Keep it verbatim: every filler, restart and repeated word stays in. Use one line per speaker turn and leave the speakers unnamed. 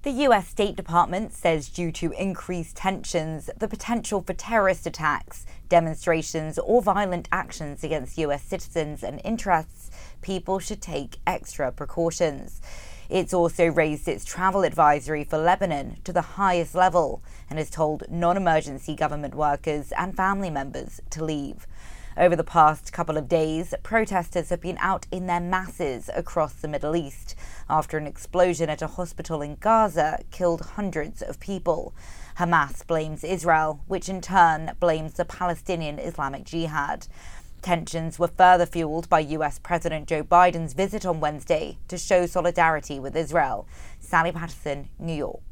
The U S State Department says due to increased tensions, the potential for terrorist attacks, demonstrations, or violent actions against U S citizens and interests, people should take extra precautions. It's also raised its travel advisory for Lebanon to the highest level and has told non-emergency government workers and family members to leave. Over the past couple of days, protesters have been out in their masses across the Middle East after an explosion at a hospital in Gaza killed hundreds of people. Hamas blames Israel, which in turn blames the Palestinian Islamic Jihad. Tensions were further fueled by U S President Joe Biden's visit on Wednesday to show solidarity with Israel. Sally Patterson, New York.